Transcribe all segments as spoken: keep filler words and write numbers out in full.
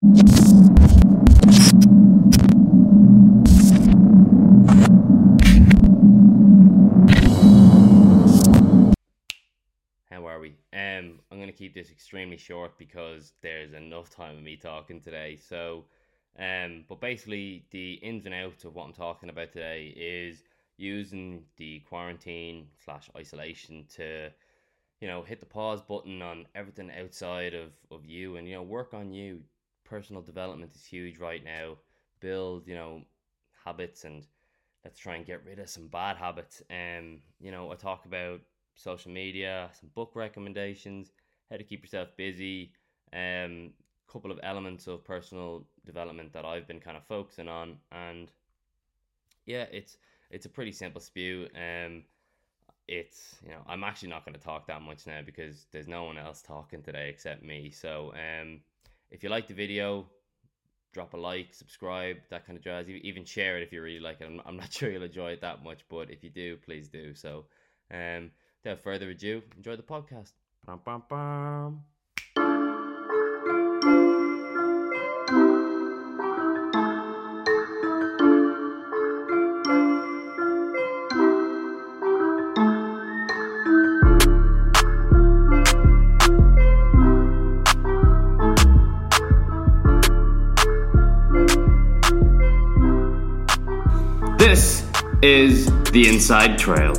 How are we? Um, I'm going to keep this extremely short because there's enough time of me talking today. So, um, but basically, the ins and outs of what I'm talking about today is using the quarantine slash isolation to, you know, hit the pause button on everything outside of, of you and, you know, work on you. Personal development is huge right now. Build, you know, habits and let's try and get rid of some bad habits. Um, you know, I talk about social media, some book recommendations, how to keep yourself busy, um, couple of elements of personal development that I've been kind of focusing on, and yeah, it's it's a pretty simple spew. Um, it's you know I'm actually not going to talk that much now because there's no one else talking today except me. So um, if you like the video, drop a like, subscribe, that kind of jazz. Even share it if you really like it. I'm, I'm not sure you'll enjoy it that much, but if you do, please do. So, um, without further ado, enjoy the podcast. Bum, bum, bum. This is the Inside Trail.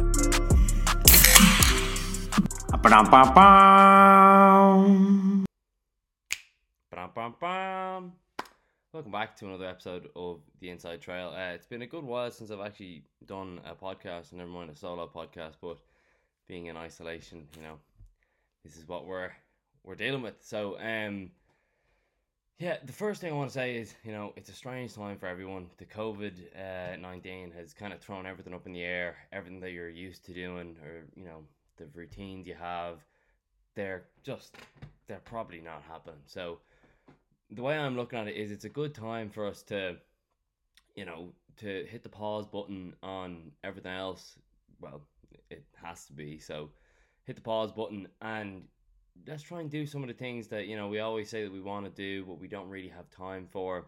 Ba-dum-bum-bum. Ba-dum-bum-bum. Welcome back to another episode of the Inside Trail. Uh, it's been a good while since I've actually done a podcast, never mind a solo podcast, but being in isolation, you know, this is what we're we're dealing with. So, um, yeah, the first thing I want to say is, you know, it's a strange time for everyone. The COVID nineteen has kind of thrown everything up in the air. Everything that you're used to doing, or you know, the routines you have, they're just they're probably not happening. So the way I'm looking at it is, it's a good time for us to, you know, to hit the pause button on everything else. Well, it has to be. So hit the pause button and let's try and do some of the things that, you know, we always say that we want to do, but we don't really have time for.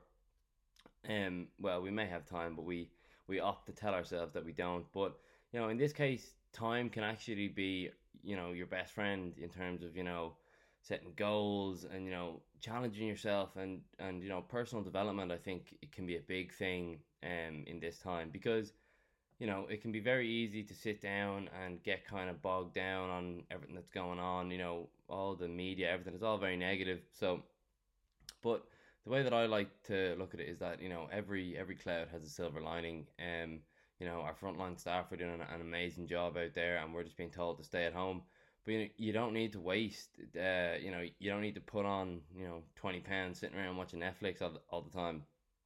Um, well, we may have time, but we we opt to tell ourselves that we don't. But you know, in this case, time can actually be, you know, your best friend in terms of, you know, setting goals and, you know, challenging yourself and and you know, personal development. I think it can be a big thing um in this time because, you know, it can be very easy to sit down and get kind of bogged down on everything that's going on, you know, all the media, everything is all very negative. So, but the way that I like to look at it is that, you know, every every cloud has a silver lining. Um, you know, our frontline staff are doing an, an amazing job out there, and we're just being told to stay at home. But you know, you don't need to waste. Uh, you know, you don't need to put on, you know, twenty pounds sitting around watching Netflix all the, all the time.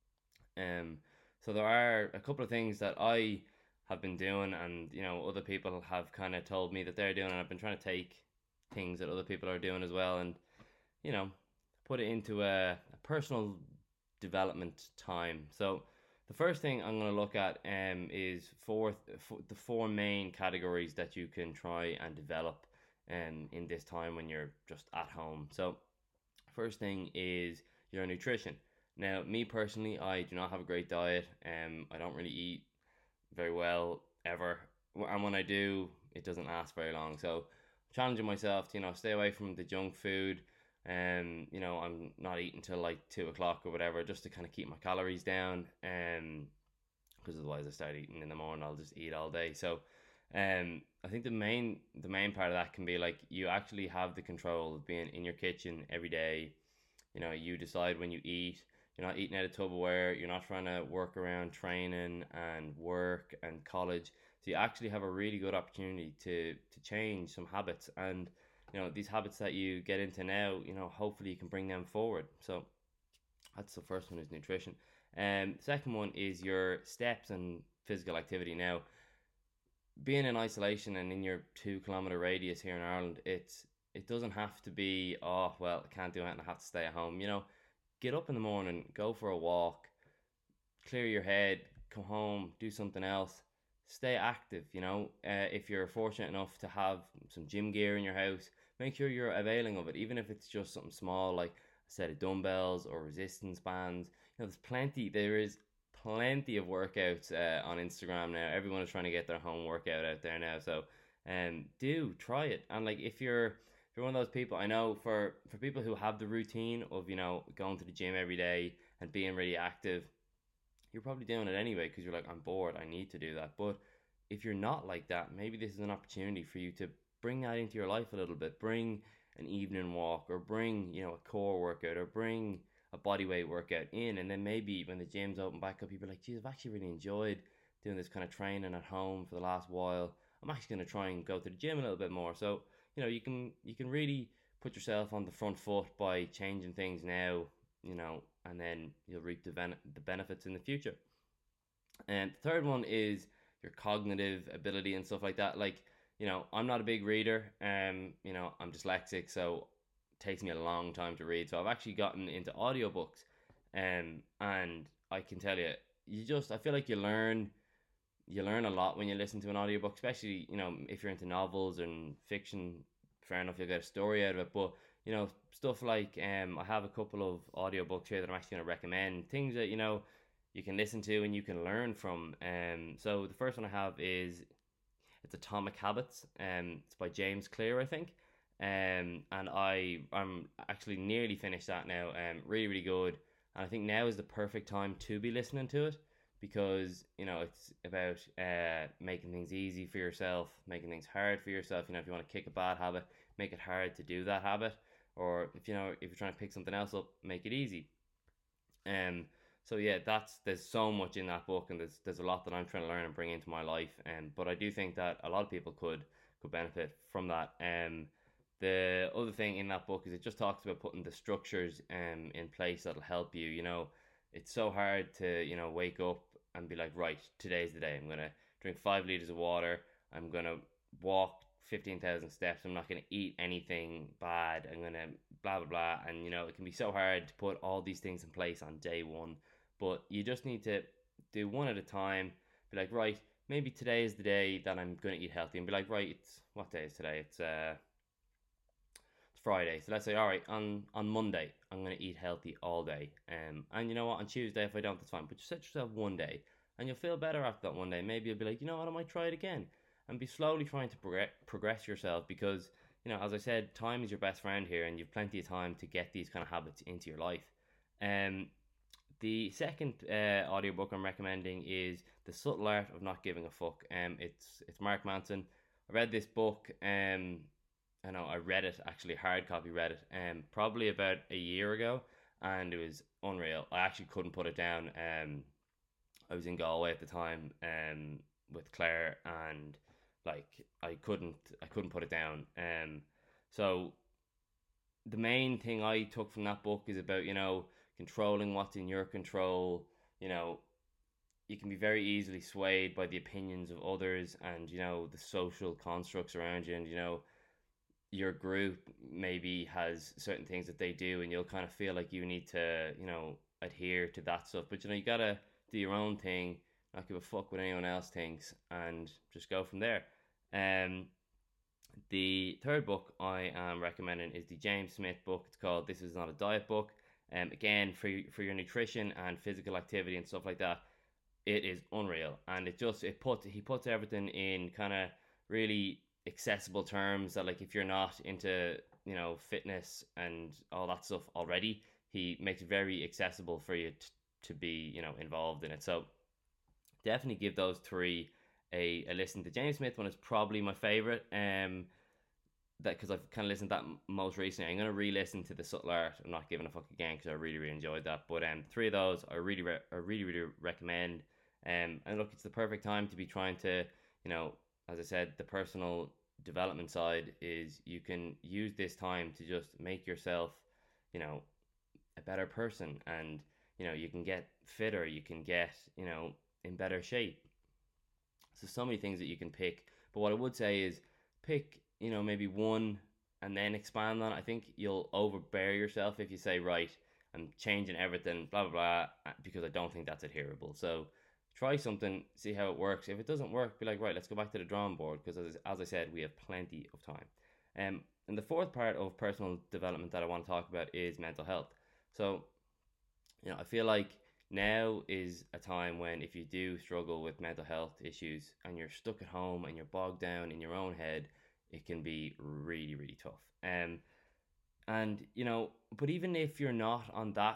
Um, so there are a couple of things that I have been doing, and you know, other people have kind of told me that they're doing, and I've been trying to take things that other people are doing as well, and you know, put it into a, a personal development time. So the first thing I'm going to look at um, is four, f- the four main categories that you can try and develop um, in this time when you're just at home. So first thing is your nutrition. Now, me personally, I do not have a great diet. Um, I don't really eat very well ever, and when I do, it doesn't last very long. So, challenging myself to, you know, stay away from the junk food. And you know, I'm not eating till like two o'clock or whatever, just to kind of keep my calories down. Um, because otherwise, I start eating in the morning, I'll just eat all day. So, um, I think the main the main part of that can be like you actually have the control of being in your kitchen every day. You know, you decide when you eat. You're not eating out of Tupperware. You're not trying to work around training and work and college. So you actually have a really good opportunity to to change some habits, and you know, these habits that you get into now, you know, hopefully you can bring them forward. So that's the first one, is nutrition. And um, second one is your steps and physical activity. Now, being in isolation and in your two kilometer radius here in Ireland, it's it doesn't have to be, oh well, I can't do anything, I have to stay at home. You know, get up in the morning, go for a walk, clear your head, come home, do something else, stay active. You know, uh, if you're fortunate enough to have some gym gear in your house, make sure you're availing of it, even if it's just something small like set of dumbbells or resistance bands. You know, there's plenty. There is plenty of workouts uh, on Instagram now. Everyone is trying to get their home workout out there now. So, um, do try it. And like, if you're if you're one of those people, I know for for people who have the routine of, you know, going to the gym every day and being really active, you're probably doing it anyway because you're like, I'm bored, I need to do that. But if you're not like that, maybe this is an opportunity for you to bring that into your life a little bit. Bring an evening walk, or bring, you know, a core workout, or bring a body weight workout in, and then maybe when the gym's open back up, you'll be like, geez, I've actually really enjoyed doing this kind of training at home for the last while. I'm actually going to try and go to the gym a little bit more. So, you know, you can you can really put yourself on the front foot by changing things now, you know, and then you'll reap the, ben- the benefits in the future. And the third one is your cognitive ability and stuff like that. Like, you know, I'm not a big reader. Um, you know, I'm dyslexic, so it takes me a long time to read. So I've actually gotten into audiobooks. Um, and I can tell you, you just, I feel like you learn, you learn a lot when you listen to an audiobook, especially, you know, if you're into novels and fiction, fair enough, you'll get a story out of it. But, you know, stuff like, um, I have a couple of audiobooks here that I'm actually going to recommend, things that, you know, you can listen to and you can learn from. Um, so the first one I have is, it's Atomic Habits. Um, it's by James Clear, I think. Um, and I I'm actually nearly finished that now. Um, really really good. And I think now is the perfect time to be listening to it, because, you know, it's about uh making things easy for yourself, making things hard for yourself. You know, if you want to kick a bad habit, make it hard to do that habit. Or if, you know, if you're trying to pick something else up, make it easy. Um, so yeah, that's there's so much in that book, and there's there's a lot that I'm trying to learn and bring into my life. Um, but I do think that a lot of people could could benefit from that. Um, the other thing in that book is it just talks about putting the structures um in place that'll help you. You know, it's so hard to, you know, wake up and be like, right, today's the day. I'm gonna drink five liters of water. I'm gonna walk fifteen thousand steps. I'm not gonna eat anything bad. I'm gonna blah blah blah. And, you know, it can be so hard to put all these things in place on day one, but you just need to do one at a time. Be like, right, maybe today is the day that I'm going to eat healthy, and be like, right, it's, what day is today? It's uh it's Friday. So let's say, all right, on on Monday I'm going to eat healthy all day. Um and you know what, on Tuesday, if I don't, that's fine, but just set yourself one day, and you'll feel better after that one day. Maybe you'll be like, you know what, I might try it again, and be slowly trying to progress progress yourself, because, you know, as I said, time is your best friend here, and you've plenty of time to get these kind of habits into your life. Um, the second uh, audiobook I'm recommending is The Subtle Art of Not Giving a Fuck. Um, it's it's Mark Manson. I read this book. Um, I know I read it, actually hard copy read it. Um, probably about a year ago, and it was unreal. I actually couldn't put it down. Um, I was in Galway at the time. Um, with Claire, and like I couldn't I couldn't put it down. Um, so the main thing I took from that book is about, you know, controlling what's in your control. You know, you can be very easily swayed by the opinions of others, and, you know, the social constructs around you, and, you know, your group maybe has certain things that they do, and you'll kind of feel like you need to, you know, adhere to that stuff. But, you know, you gotta do your own thing, not give a fuck what anyone else thinks, and just go from there. Um, the third book I am recommending is the James Smith book. It's called This Is Not a Diet Book. Um, again, for for your nutrition and physical activity and stuff like that, it is unreal, and it just it puts he puts everything in kind of really accessible terms that, like, if you're not into, you know, fitness and all that stuff already, he makes it very accessible for you t- to be, you know, involved in it. So definitely give those three a, a listen. The James Smith one is probably my favorite. Um, that because I've kind of listened to that most recently. I'm gonna re-listen to The Subtle Art. I'm not giving a fuck again because I really really enjoyed that. But um, three of those I really re- I really really recommend. Um, and look, it's the perfect time to be trying to, you know, as I said, the personal development side is you can use this time to just make yourself, you know, a better person, and, you know, you can get fitter, you can get, you know, in better shape. So so many things that you can pick. But what I would say is pick, you know, maybe one and then expand on it. I think you'll overbear yourself if you say, right, I'm changing everything, blah blah blah, uh, because I don't think that's adherable. So try something, see how it works. If it doesn't work, be like, right, let's go back to the drawing board, because as, as I said, we have plenty of time. Um, and the fourth part of personal development that I want to talk about is mental health. So, you know, I feel like now is a time when if you do struggle with mental health issues and you're stuck at home and you're bogged down in your own head, it can be really, really tough. Um, and you know, but even if you're not on that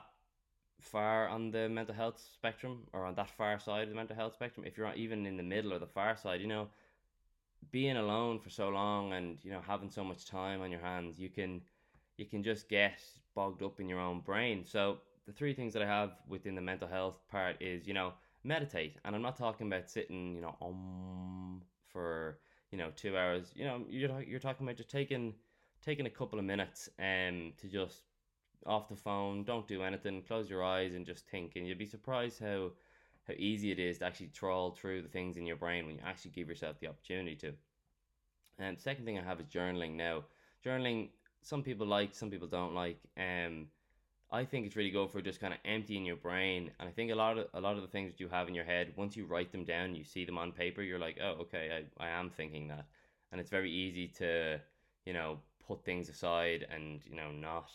far on the mental health spectrum or on that far side of the mental health spectrum, if you're not even in the middle or the far side, you know, being alone for so long and you know having so much time on your hands, you can you can just get bogged up in your own brain. So the three things that I have within the mental health part is, you know, meditate. And I'm not talking about sitting, you know, um for, you know, two hours. You know, you're you're talking about just taking taking a couple of minutes um to just off the phone, don't do anything, close your eyes and just think. And you'd be surprised how how easy it is to actually trawl through the things in your brain when you actually give yourself the opportunity to. And second thing I have is journaling now. Journaling, some people like, some people don't like. Um, I think it's really good for just kind of emptying your brain. And I think a lot of a lot of the things that you have in your head, once you write them down, you see them on paper, you're like, oh, okay, I, I am thinking that. And it's very easy to, you know, put things aside and, you know, not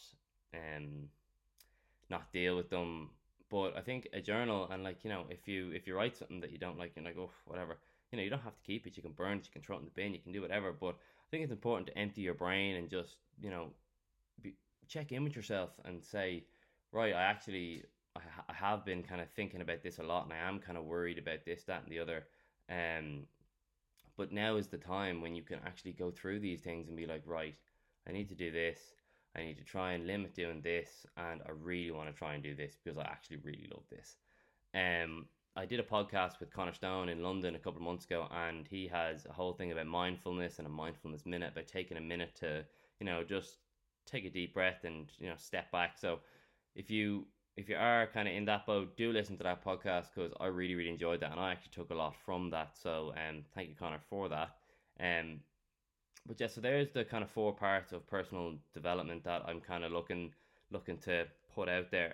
um not deal with them. But I think a journal, and like, you know, if you if you write something that you don't like, you're like, oh, whatever. You know, you don't have to keep it. You can burn it. You can throw it in the bin. You can do whatever. But I think it's important to empty your brain and just, you know, be, check in with yourself and say, right, I actually I, ha- I have been kind of thinking about this a lot, and I am kind of worried about this, that, and the other. Um, but now is the time when you can actually go through these things and be like, right, I need to do this. I need to try and limit doing this, and I really want to try and do this because I actually really love this. Um, I did a podcast with Connor Stone in London a couple of months ago, and he has a whole thing about mindfulness and a mindfulness minute, about taking a minute to, you know, just take a deep breath and, you know, step back. So if you if you are kind of in that boat, do listen to that podcast because I really really enjoyed that, and I actually took a lot from that. So um, thank you, Connor, for that. Um, but yeah, so there's the kind of four parts of personal development that I'm kind of looking looking to put out there.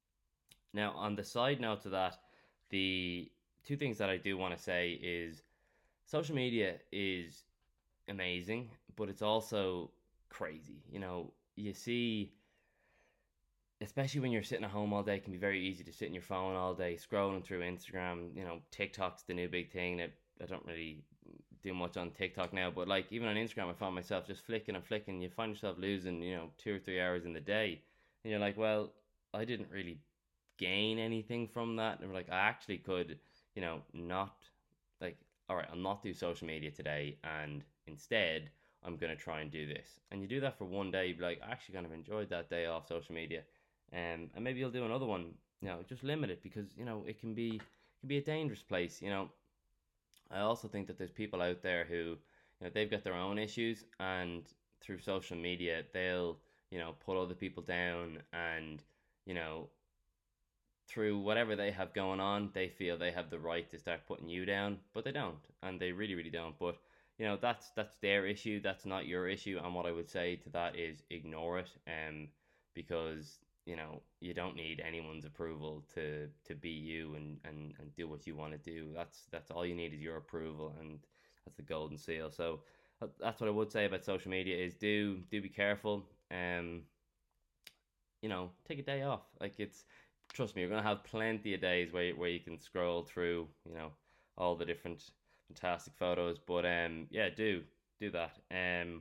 Now, on the side note to that, the two things that I do want to say is social media is amazing, but it's also crazy. You know, you see, especially when you're sitting at home all day, it can be very easy to sit in your phone all day scrolling through Instagram. You know, TikTok's the new big thing. That I don't really do much on TikTok now, but like even on Instagram, I find myself just flicking and flicking. You find yourself losing, you know, two or three hours in the day, and you're like, well, I didn't really gain anything from that. And we're like, I actually could, you know, not like, all right, I'll not do social media today, and instead I'm gonna try and do this. And you do that for one day, you'd be like, I actually kind of enjoyed that day off social media, um, and maybe you'll do another one. You know, just limit it because you know it can be it can be a dangerous place. You know, I also think that there's people out there who, you know, they've got their own issues, and through social media, they'll, you know, put other people down, and you know, through whatever they have going on, they feel they have the right to start putting you down, but they don't, and they really, really don't. But you know, that's that's their issue. That's not your issue. And what I would say to that is ignore it, um, because you know you don't need anyone's approval to to be you and and and do what you want to do. That's that's all you need is your approval, and that's the golden seal. So uh, that's what I would say about social media is do do be careful. Um, you know, take a day off. Like it's trust me, you're gonna have plenty of days where where you can scroll through, you know, all the different fantastic photos. But um, yeah, do do that. Um,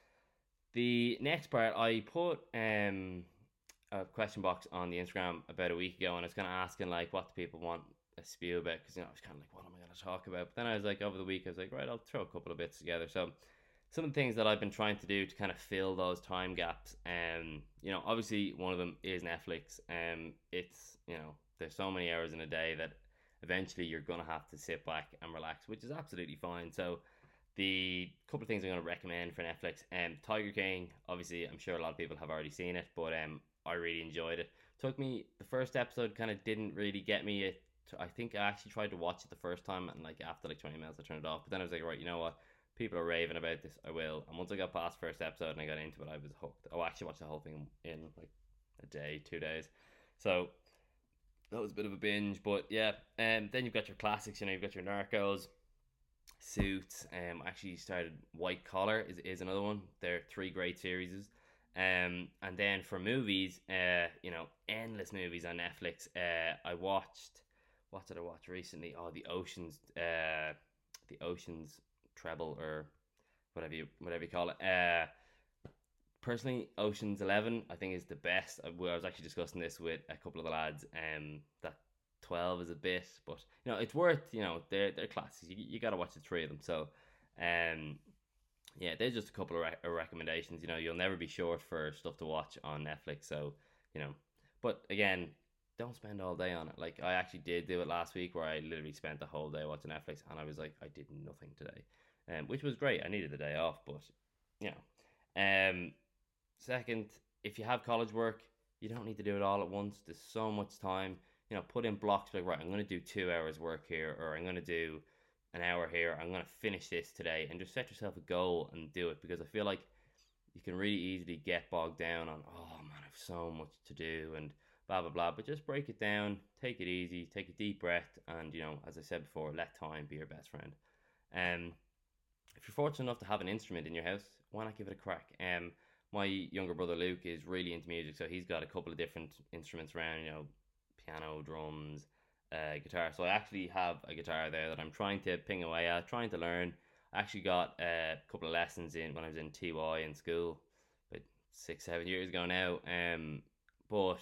the next part, I put um a question box on the Instagram about a week ago, and I was kind of asking like what do people want a spew about because you know I was kind of like what am I going to talk about? But then I was like over the week I was like right, I'll throw a couple of bits together. So some of the things that I've been trying to do to kind of fill those time gaps. Um, you know, obviously one of them is Netflix. Um, it's you know there's so many hours in a day that eventually you're gonna have to sit back and relax, which is absolutely fine. So the couple of things I'm gonna recommend for Netflix, um, Tiger King. Obviously, I'm sure a lot of people have already seen it, but um, I really enjoyed it. Took me the first episode kind of didn't really get me. It I think I actually tried to watch it the first time, and like after like twenty minutes I turned it off. But then I was like, right, you know what? People are raving about this. I will. And once I got past first episode and I got into it, I was hooked. I actually watched the whole thing in like a day, two days. So that was a bit of a binge. But yeah, and um, then you've got your classics. You know, you've got your Narcos, Suits. Um, actually started White Collar is is another one. They're three great series. Um, and then for movies, uh, you know, endless movies on Netflix. Uh, I watched, what did I watch recently? Oh, the Oceans, uh, the Oceans Treble, or whatever you whatever you call it. Uh, personally, Ocean's Eleven I think is the best. I, I was actually discussing this with a couple of the lads. Um, that twelve is a bit, but you know it's worth. You know they're they're classics. You, you got to watch the three of them. So, um, yeah, there's just a couple of re- recommendations. You know, you'll never be short for stuff to watch on Netflix. So, you know, but again, don't spend all day on it. Like I actually did do it last week, where I literally spent the whole day watching Netflix, and I was like, I did nothing today, um, which was great. I needed the day off, but you know, um, second, if you have college work, you don't need to do it all at once. There's so much time. You know, put in blocks like, right, I'm going to do two hours work here, or I'm going to do an hour here. I'm going to finish this today, and just set yourself a goal and do it, because I feel like you can really easily get bogged down on, oh man, I have so much to do and blah blah blah. But just break it down, take it easy, take a deep breath, and you know, as I said before, let time be your best friend. Um, if you're fortunate enough to have an instrument in your house, why not give it a crack? Um, my younger brother Luke is really into music, so he's got a couple of different instruments around, you know, piano, drums, uh, guitar. So I actually have a guitar there that I'm trying to ping away at, trying to learn. I actually got uh, a couple of lessons in when I was in T Y in school, about six, seven years ago now. Um, but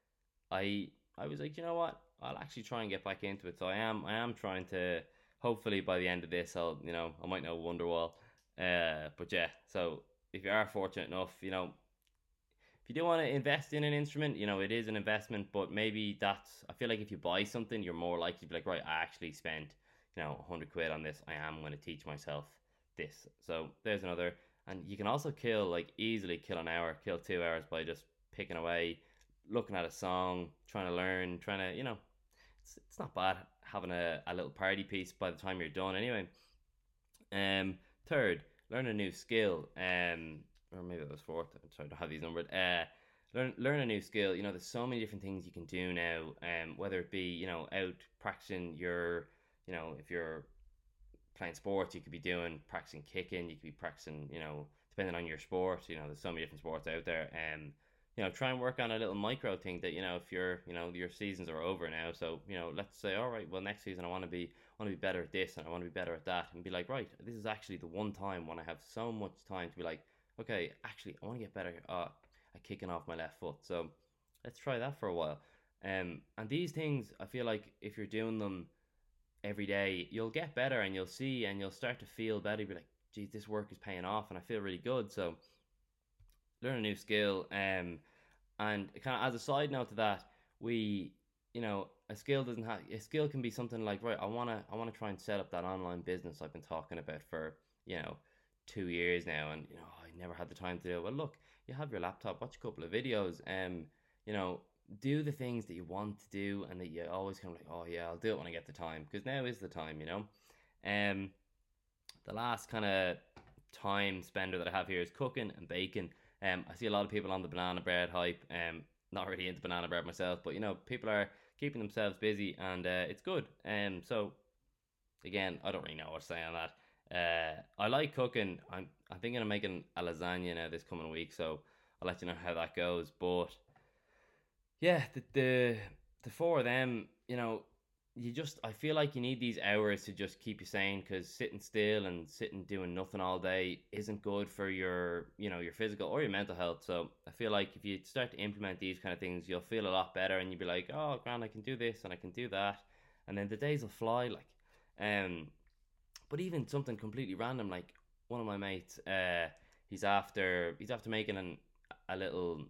I I was like, you know what? I'll actually try and get back into it. So I am I am trying to. Hopefully by the end of this, I'll you know I might know Wonderwall. Uh, but yeah. So if you are fortunate enough, you know, if you do want to invest in an instrument, you know, it is an investment. But maybe that's, I feel like if you buy something, you're more likely to be like, right, I actually spent you know a hundred quid on this. I am going to teach myself this. So there's another. And you can also kill, like, easily kill an hour, kill two hours by just picking away, looking at a song, trying to learn, trying to, you know, it's, it's not bad having a, a little party piece by the time you're done anyway. Um, third, learn a new skill. Um, or maybe it was fourth. I'm sorry, I don't have these numbered. Uh, learn learn a new skill. You know, there's so many different things you can do now. Um, whether it be, you know, out practicing your, you know, if you're playing sports, you could be doing practicing kicking. You could be practicing, you know, depending on your sport. You know, there's so many different sports out there. Um, you know, try and work on a little micro thing that, you know, if you're, you know, your seasons are over now. So, you know, let's say, all right, well, next season I want to be, I want to be better at this and I want to be better at that, and be like, right, this is actually the one time when I have so much time to be like, okay, actually, I want to get better uh, at kicking off my left foot. So let's try that for a while. Um, and these things, I feel like if you're doing them every day, you'll get better and you'll see and you'll start to feel better. You'll be like, geez, this work is paying off and I feel really good. So learn a new skill. Um, and kind of as a side note to that, we, you know, a skill doesn't have, a skill can be something like, right, I wanna I wanna try and set up that online business I've been talking about for, you know, two years now, and you know, I never had the time to do it. Well, look, you have your laptop, watch a couple of videos, um, you know, do the things that you want to do and that you always kind of like, oh yeah, I'll do it when I get the time, because now is the time, you know. Um, the last kind of time spender that I have here is cooking and baking. Um, I see a lot of people on the banana bread hype. Um, not really into banana bread myself, but you know, people are keeping themselves busy, and uh, it's good. Um, so again, I don't really know what to say on that. Uh, I like cooking. I'm I'm thinking of making a lasagna now this coming week, so I'll let you know how that goes. But yeah, the the the four of them, you know, you just, I feel like you need these hours to just keep you sane, because sitting still and sitting doing nothing all day isn't good for your, you know, your physical or your mental health. So I feel like if you start to implement these kind of things, you'll feel a lot better, and you'll be like, oh, grand, I can do this and I can do that, and then the days will fly. Like, um, but even something completely random, like one of my mates, uh, he's after he's after making an a little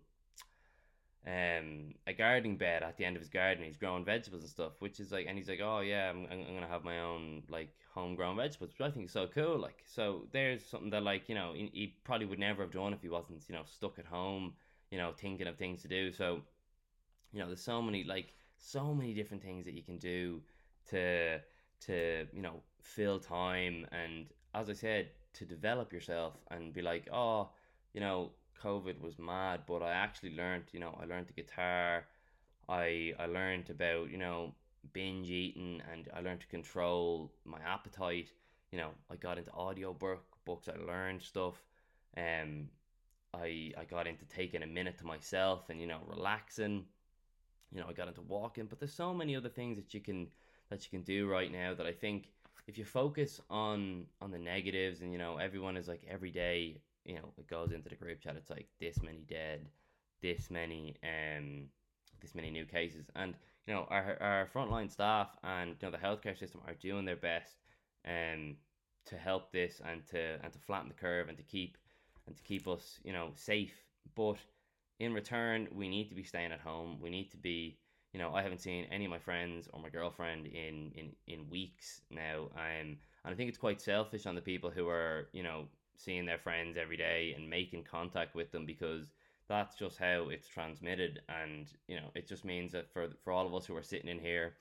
um a gardening bed at the end of his garden. He's growing vegetables and stuff, which is like, and he's like, oh yeah, I'm, I'm, I'm gonna have my own like homegrown vegetables, which I think is so cool. Like, so there's something that, like, you know, he, he probably would never have done if he wasn't, you know, stuck at home, you know, thinking of things to do. So, you know, there's so many, like, so many different things that you can do to to you know, fill time, and as I said, to develop yourself and be like, oh, you know, COVID was mad, but I actually learned, you know, I learned the guitar. I I learned about, you know, binge eating, and I learned to control my appetite. You know, I got into audio book books. I learned stuff. Um, I I got into taking a minute to myself and, you know, relaxing. You know, I got into walking, but there's so many other things that you can that you can do right now that I think if you focus on on the negatives, and, you know, everyone is like every day, you know, it goes into the group chat, it's like this many dead, this many um this many new cases, and, you know, our our frontline staff and, you know, the healthcare system are doing their best um to help this and to and to flatten the curve and to keep and to keep us, you know, safe. But in return, we need to be staying at home. We need to be, you know, I haven't seen any of my friends or my girlfriend in in in weeks now. Um, and I think it's quite selfish on the people who are, you know, seeing their friends every day and making contact with them, because that's just how it's transmitted. And, you know, it just means that for for all of us who are sitting in here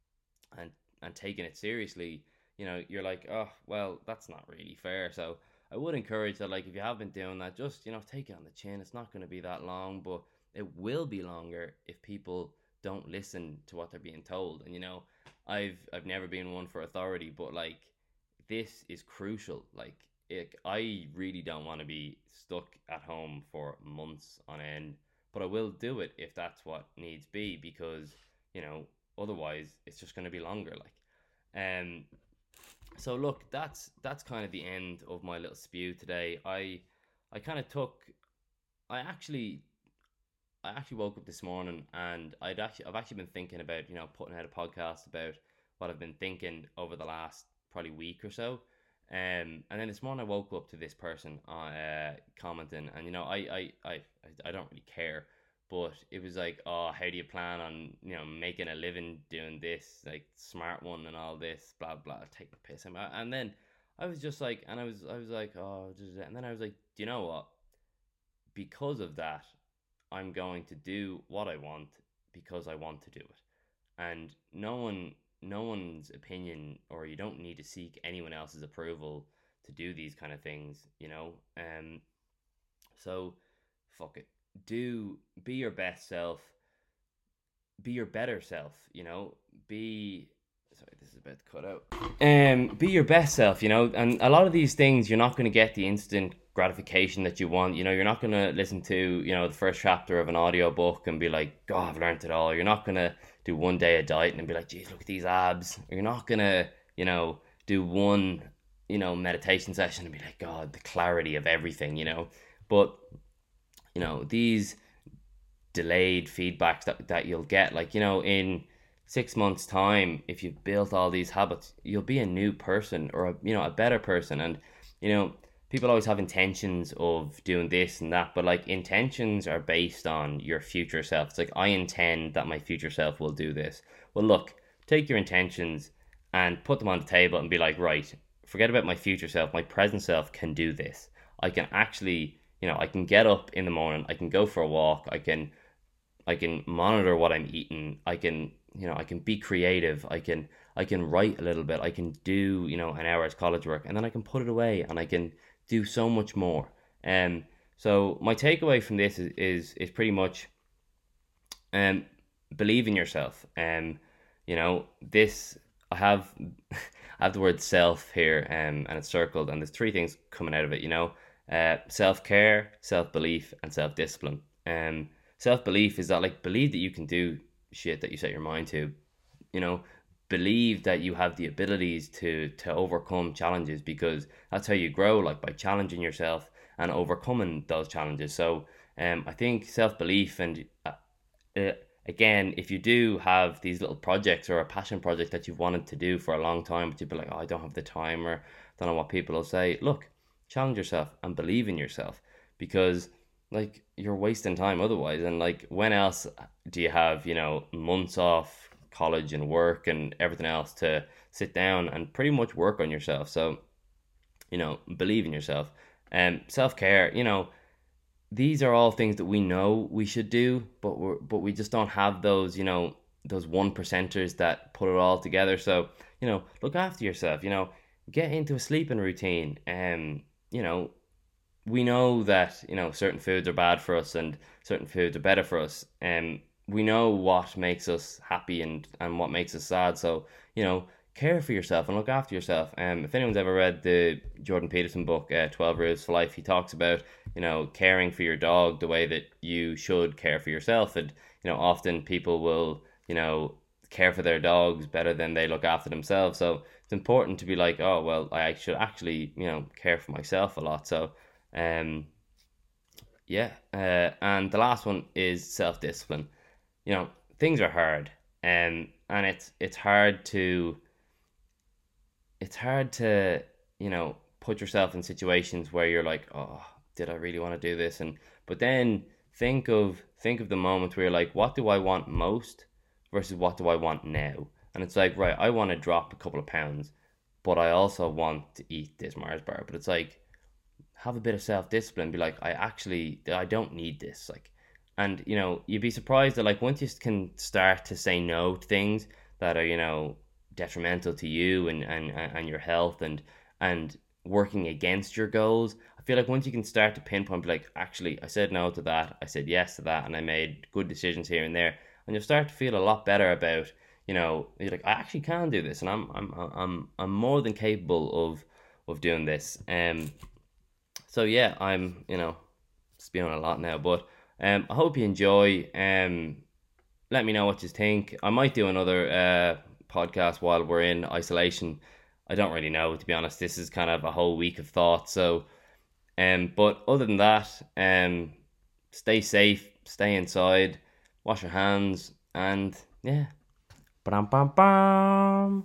and and taking it seriously, you know, you're like, oh, well, that's not really fair. So I would encourage that, like, if you have been doing that, just, you know, take it on the chin. It's not going to be that long, but it will be longer if people don't listen to what they're being told. And, you know, I've I've never been one for authority, but, like, this is crucial. Like, it, I really don't want to be stuck at home for months on end, but I will do it if that's what needs be, because, you know, otherwise it's just going to be longer. Like, um, so look, that's that's kind of the end of my little spew today. I I kind of took I actually I actually woke up this morning, and I'd actually I've actually been thinking about, you know, putting out a podcast about what I've been thinking over the last probably week or so. Um, and then this morning I woke up to this person uh, commenting, and, you know, I, I, I, I don't really care, but it was like, oh, how do you plan on, you know, making a living doing this, like, smart one and all this, blah blah, take the piss. And then I was just like, and I was I was like, oh, and then I was like, do you know what? Because of that, I'm going to do what I want because I want to do it. And no one no one's opinion, or you don't need to seek anyone else's approval to do these kind of things, you know? Um so fuck it. Do be your best self, be your better self, you know? Be sorry, this is about to cut out. Um be your best self, you know? And a lot of these things, you're not going to get the instant gratification that you want. You know, you're not going to listen to, you know, the first chapter of an audio book and be like, God, I've learned it all. You're not going to do one day of diet and be like, geez, look at these abs. You're not going to, you know, do one, you know, meditation session and be like, God, the clarity of everything, you know? But, you know, these delayed feedbacks that, that you'll get, like, you know, in six months time, if you've built all these habits, you'll be a new person, or a, you know, a better person. And, you know, people always have intentions of doing this and that, but, like, intentions are based on your future self. It's like, I intend that my future self will do this. Well, look, take your intentions and put them on the table and be like, right, forget about my future self. My present self can do this. I can actually, you know, I can get up in the morning. I can go for a walk. I can, I can monitor what I'm eating. I can, you know, I can be creative. I can, I can write a little bit. I can do, you know, an hour's college work, and then I can put it away, and I can do so much more. Um, so my takeaway from this is is, is pretty much, um, believe in yourself. Um, you know, this I have I have the word self here, um, and it's circled, and there's three things coming out of it. You know, uh, self care, self belief, and self discipline. Um, self belief is that, like, believe that you can do shit that you set your mind to. You know, believe that you have the abilities to to overcome challenges, because that's how you grow, like, by challenging yourself and overcoming those challenges. So um I think self-belief, and uh, uh, again, if you do have these little projects or a passion project that you've wanted to do for a long time, but you'd be like, oh, I don't have the time, or don't know what people will say, look, challenge yourself and believe in yourself, because, like, you're wasting time otherwise. And, like, when else do you have, you know, months off college and work and everything else to sit down and pretty much work on yourself? So, you know, believe in yourself. And um, self-care, you know, these are all things that we know we should do, but we're but we just don't have those, you know, those one percenters that put it all together. So, you know, look after yourself, you know, get into a sleeping routine. And, you know, we know that, you know, certain foods are bad for us and certain foods are better for us. And we know what makes us happy and, and what makes us sad. So, you know, care for yourself and look after yourself. Um, if anyone's ever read the Jordan Peterson book, uh, twelve Rules for Life, he talks about, you know, caring for your dog the way that you should care for yourself. And, you know, often people will, you know, care for their dogs better than they look after themselves. So it's important to be like, oh, well, I should actually, you know, care for myself a lot. So, um, yeah. Uh, and the last one is self-discipline. You know, things are hard, um, and it's it's hard to it's hard to, you know, put yourself in situations where you're like, oh, did I really want to do this? And but then think of think of the moment where you're like, what do I want most versus what do I want now? And it's like, right, I want to drop a couple of pounds, but I also want to eat this Mars bar. But it's like, have a bit of self-discipline. Be like, I actually, I don't need this. Like, and, you know, you'd be surprised that, like, once you can start to say no to things that are, you know, detrimental to you and, and, and your health and, and working against your goals, I feel like once you can start to pinpoint, be like, actually, I said no to that, I said yes to that, and I made good decisions here and there, and you'll start to feel a lot better about, you know, you're like, I actually can do this, and I'm, I'm, I'm, I'm more than capable of, of doing this. Um, so yeah, I'm, you know, spewing a lot now, but um, I hope you enjoy. Um, let me know what you think. I might do another uh podcast while we're in isolation. I don't really know, to be honest. This is kind of a whole week of thoughts. So, um, but other than that, um, stay safe, stay inside, wash your hands, and yeah. Bam, bam, bam.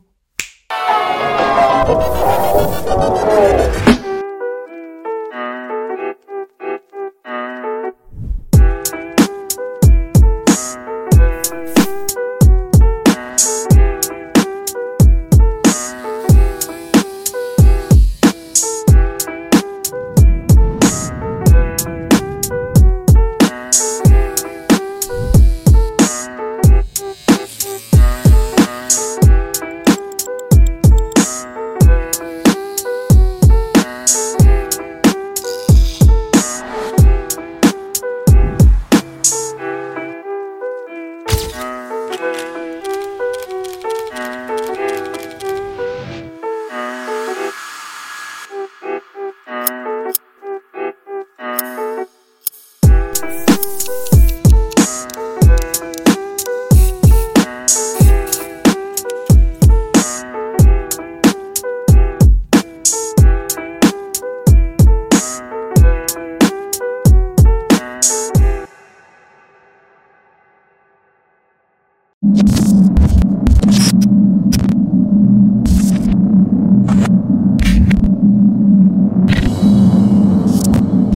You